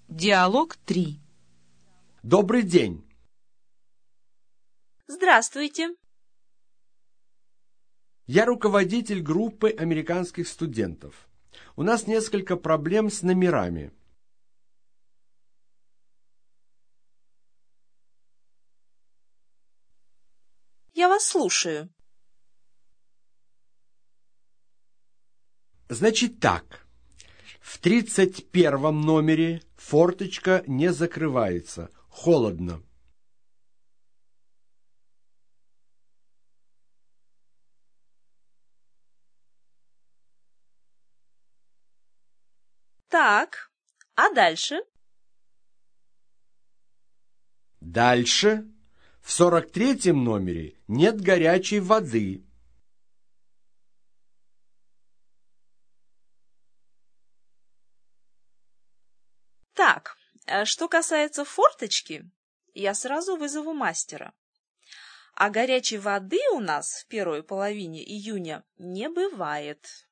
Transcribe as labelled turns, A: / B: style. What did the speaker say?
A: Диалог 3.
B: Добрый день.
C: Здравствуйте.
B: Я руководитель группы американских студентов. У нас несколько проблем с номерами.
C: Я вас слушаю.
B: Значит так, в 31 номере форточка не закрывается, холодно.
C: Так, а дальше?
B: Дальше, в 43 номере нет горячей воды.
C: Так, что касается форточки, я сразу вызову мастера. А горячей воды у нас в первой половине июня не бывает.